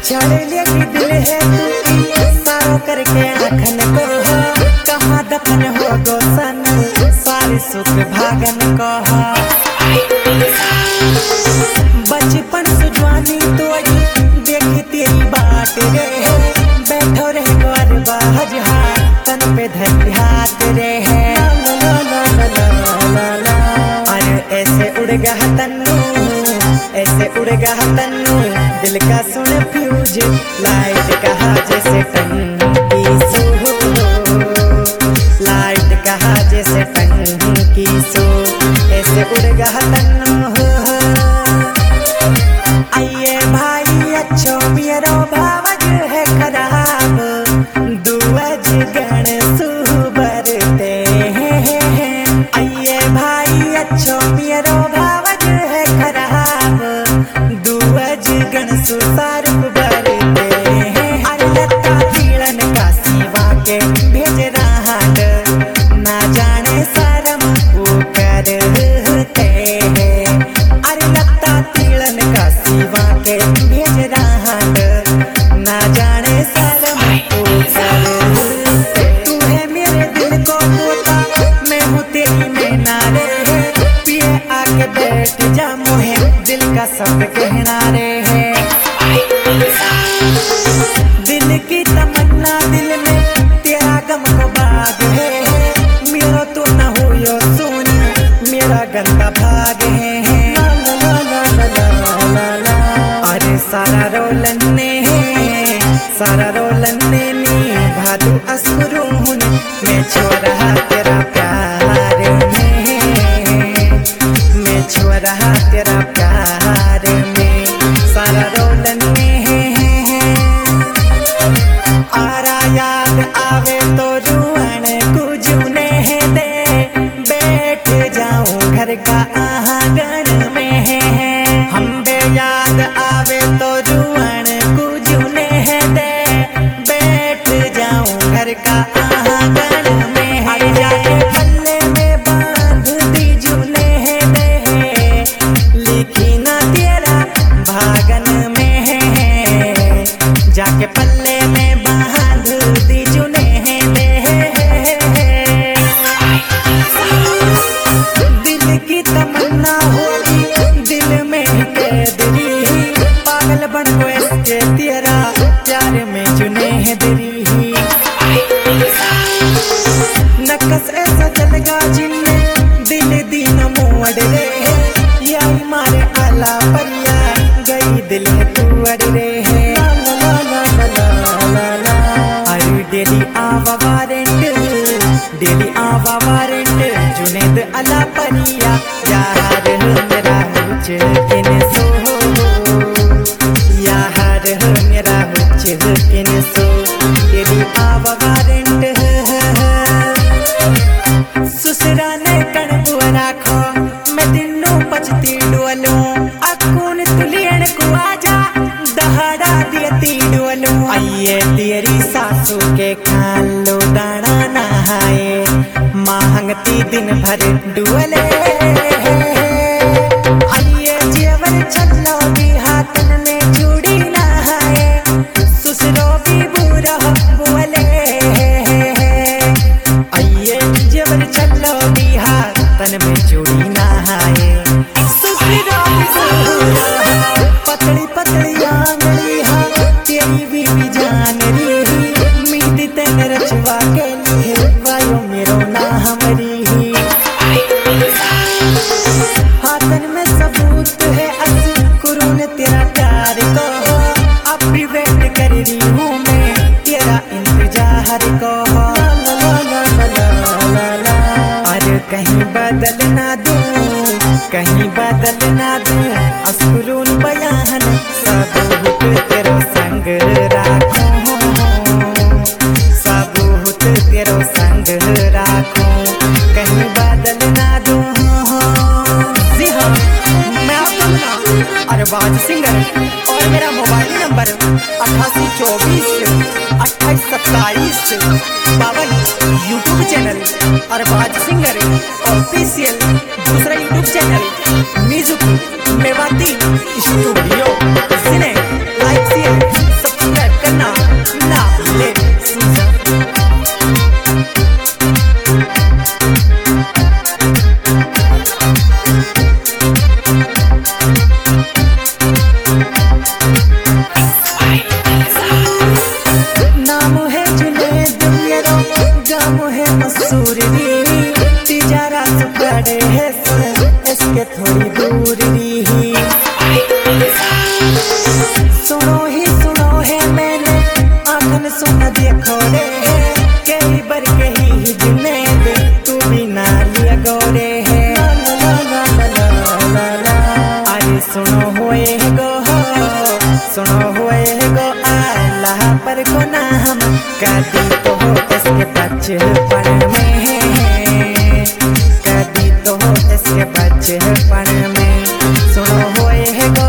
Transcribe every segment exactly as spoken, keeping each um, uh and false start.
चढ़ले की दिल है तू सारो करके आखन को हो कहाँ दफन हो गो सन सारे सुख भागन को हो बचपन सुजवानी तो देखी तेरी बाट रे बैठो रे गोर बाजहा तन पे धर हाथ रे अरे ऐसे उड़ गया तन्नू ऐसे उड़ गया तन्नू दिल का सुन फ्यूज लाइट कहा जैसे टंकी सो लाइट कहा जैसे टंकी सो ऐसे उड़ गया तन्नू आइए भाई अच्छो मेरो भावज है खराब दुअज गण सुबरते हैं आइए भाई अच्छो मेरो भावज है खराब दुअज गण सुसार बरते हैं अरे लता तीड़न का सीवा के भेज रहा ना जाने शर्म वो करते हैं अरे लता तीड़न का सीवा के भेज रहा ना जाने शर्म वो करते तू है मेरे दिल को तोता मैं हूँ तेरी मैना रे पिए आके बैठ जा मुहे दिल का सब कहना रे है दिल की तमन्ना दिल में तेरा गम को बाग है मेरा तो न हो यो सुन मेरा गंदा भाग है अरे सारा रोलन ने सारा रोलन ने भादू असुरून मैं छोड़ रहा तेरा प्यार में मैं छोड़ रहा तेरा प्यार में सारा रोलन ने आरा याद आवे तो रुआन कुजूने दे बैठ जाऊं घर का आंगन में हम बे याद आवे तो रुआन कुजूने दे बैठ जाऊं घर का आंगन में हर जाके पल्ले में बांध दी जूने दे लिखी ना तेरा भागन में जाके पल्ले में बांध दी जूने दे दिल की तमन्ना होगी दिल में कैद रही पागल बन को इसके तेरा प्यार में जुने दरी नकस ऐसा चलेगा जिनने दिल दीन मोड़ रे याई मारे आला परिया गई दिल तू अड़ रे अरे डेली आवा वारंट डेली आवा वारंट जुनेद अला परिया यार मेरा मुझ किन सो यार मेरा मुझ किन सो डेली आवा वारंट सुसरा ने कण बुआ राखो मैं दिनों पचती डोलूं अकुन तुलियन को आजा दहाड़ा दियती डोलूं आइए तेरी सासू के खान लो दाना नहाए मांगती दिन भर डुअले आइए जेवर छल्लो भी हाथन में चूड़ी नहाए सुसरो भी बुरा बोले आइए जेवर छल्लो भी हाथन में चूड़ी नहाए सुसरो भी बुरा पतली पतली आंगली हा तेरी भी जान रही मीठी तेन रचवा के लिए वायो मेरो ना हमारी हाथन में सबूत है अस कुरून तेरा प्यार को अब भी वेट कर रही हूँ मैं तेरा इंतजार को अरे कहीं बदल ना दूँ कहीं बदल ना दूँ असकुरून बयान सबूत तेरो संग राखूं सबूत तेरो संग राखूं कहीं बदल ना दूँ जी हाँ मैं आपका नाम अरबाज सिंगर और मेरा मोबाइल नंबर अट्ठासी चौबीस अट्ठाईस सत्ताईस बावन YouTube channel Arbaz singer official दूसरा YouTube channel music Mewati studio जिन्हें लाइक शेयर सुनो ही सुनो है मैंने आंखन सुन देखो रे कई बर के ही जिने दे तू भी ना लिया गोरे है अरे सुनो होए गो सुनो होए गो अल्लाह पर को नाम कदी तो हो इसके बचपन में कदी तो हो इसके बचपन में सुनो होए गो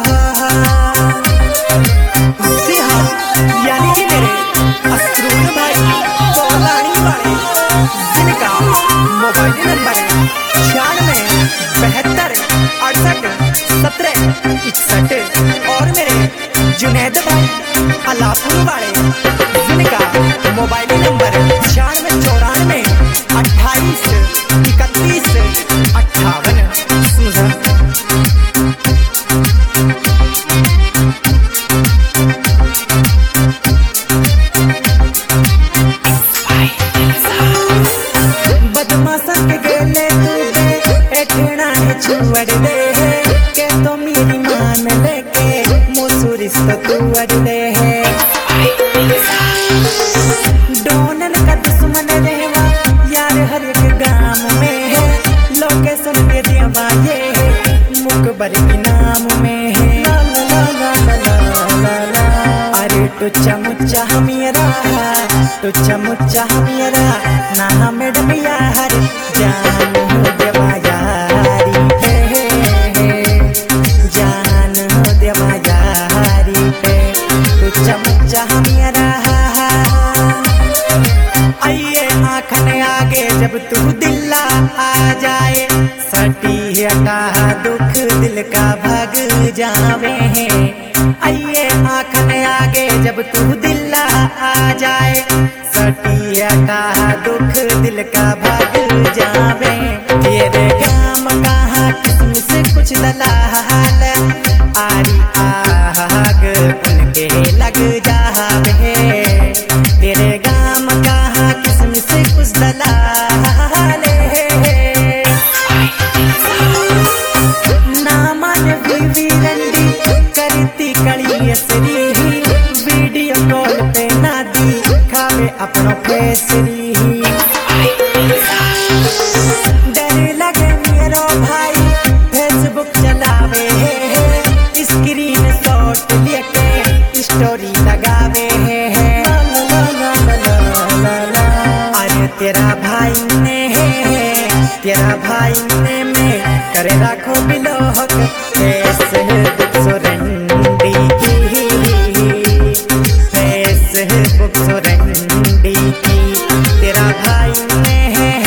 जी हाँ यानी कि मेरे असरूर भाई तोलानी वाले जिनका मोबाइल नंबर छियानवे बहत्तर अड़सठ सत्रह इकसठ और मेरे जुनैद भाई अलापुर वाले जिनका मोबाइल नंबर छियानवे चौरानवे अट्ठाईस इकतीस अट्ठावन बदमाश के गेले तू दे एठना है छुअड़ दे के तो मेरी मान लेके मुसुरिस तो तू अड़ दे है डोनन का दुश्मन रहवा यार हर एक गांव में है लोकेशन दे दिया ये मुकबर के नाम में है अरे टुच्चा मुच्चा मेरा टुच्चा मुच्चा मेरा ना मैडम यार जान हो देवा यारी है जान हो देवा यारी है टुच्चा मुच्चा मेरा आइए आँखन आगे जब तू दिल्ला आ जाए सटी हटा दुख दिल का भाग जावे हैं आइए आँखन आगे जब तू दिल्ला आ जाए सटी हटा दुख दिल का भाग जावे तेरे गाम कहाँ किस्म से कुछ दलाल आरी आग उनके लग जावे तेरे गाम कहाँ किस्म से कुछ दलाल नामान बीवी रंडी करती कड़ी असरी वीडियो कॉल पे ना दी खावे अपनो फेसरी डर लगे मेरो भाई फेसबुक चलावे स्क्रीन शॉट लेके स्टोरी लगावे अरे तेरा भाई ने तेरा भाई ने में करे राखो बिलोक ऐसे दुख सुरंडी की ऐसे दुख सुरंडी की तेरा भाई ने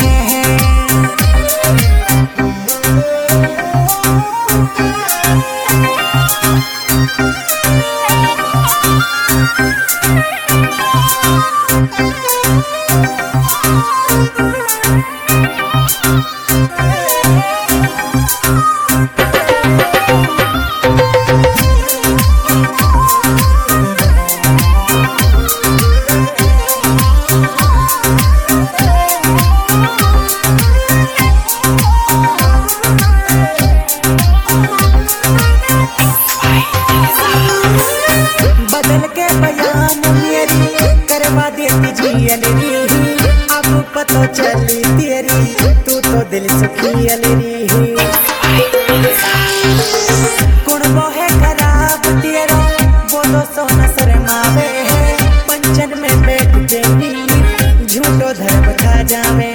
बदल के बयान मेरी करवा देती जियलरी अब पता चली तेरी तू तो दिल सुखी अलरी कुड़बो है खराब तेरा बोलो सोना शर्मावे पंचन में बैठ के झूठो धर्म खा जावे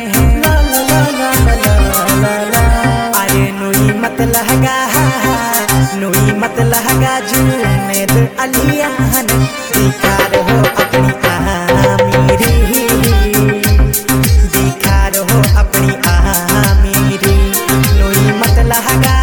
अरे नुई मत लहगा नुई मत लहगा जुनेद अलियान दिखा रहो अपनी आमीरी दिखा रहो अपनी आमीरी नुई मत लहगा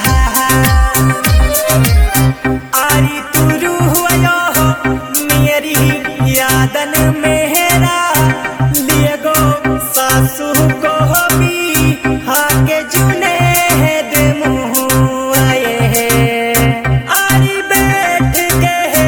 आरी तू रूह आयो मेरी यादन मेरा लिए गो सासू को भी हाके जुने मुँह आए आरी बैठ के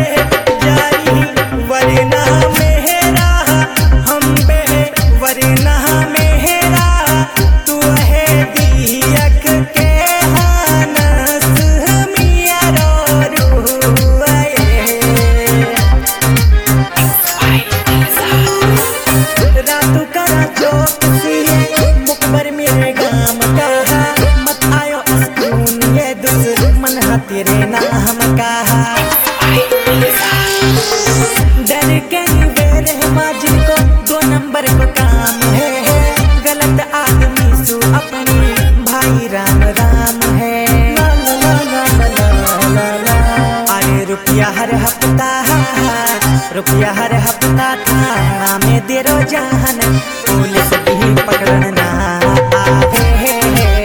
रुपया हर हफ्ता रुपया हर हफ्ता थाना में दे रो जान पुलिस भी पकड़न ना आवे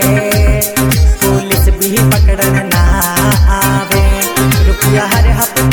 पुलिस भी पकड़न ना आवे रुपया हर हफ्ता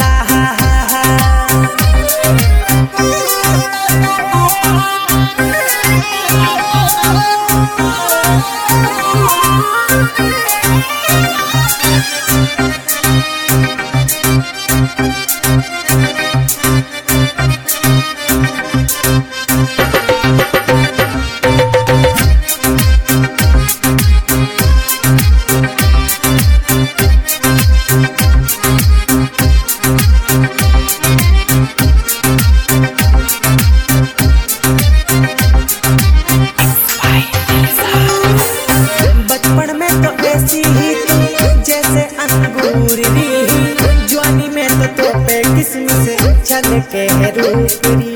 चल के रूपरी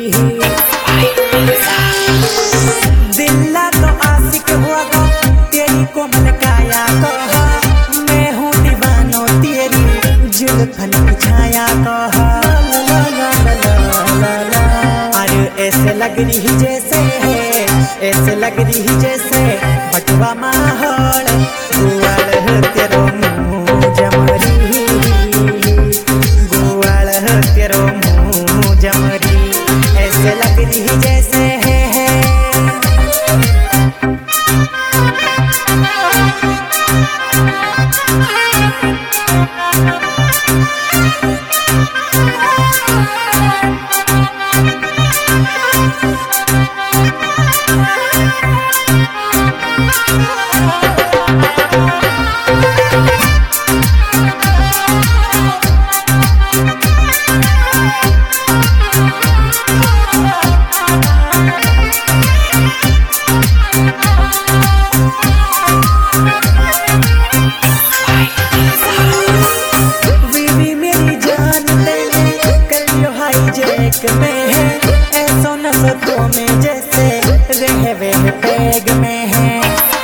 दिल्ला तो आशिक हुआ गो तेरी कोमल काया कहा मैं हूँ दीवानो तेरी जुल्फन की छाया कहा अरे ऐसे लग रही जैसे ऐसे लग रही जैसे बटवा माहौल गुआड़ तेरो मुँह जमरी गुआड़ तेरो जमरी ऐसे लग रही जैसे है, है। में है ऐसो नसतों में जैसे रहवे पैग में है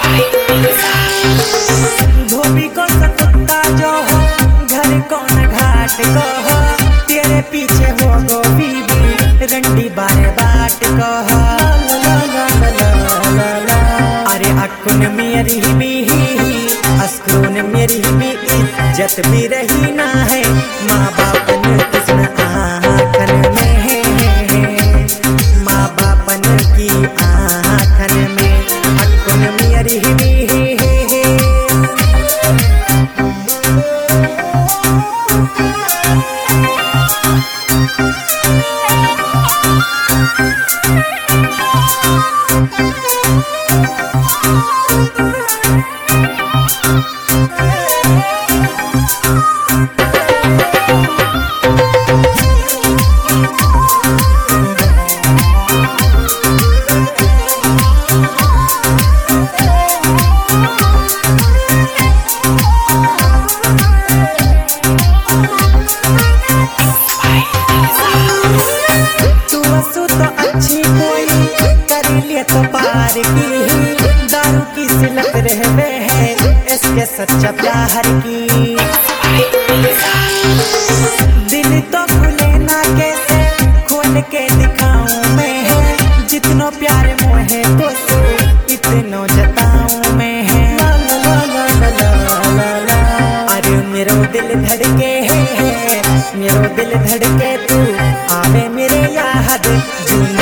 धोबी को सकुत्ता जो हो घर कौन घाट को हो तेरे पीछे हो गो बीबी रंडी बारे बाट को हो अरे अकुन मेरी भी अस्कुन मेरी भी इज्जत भी रही ना है माँ बाप ने किसने आँखन में की आँखन में अकुन मेरी भी दारू की सिलत रहवे है इसके सच्चा प्यार की दिल तो खुले ना कैसे खोल के दिखाऊं मैं है जितनो प्यार मोहे तो इतनो जताऊं मैं है अरे मेरो दिल धड़के है मेरो दिल धड़के तू आवे मेरे याद जून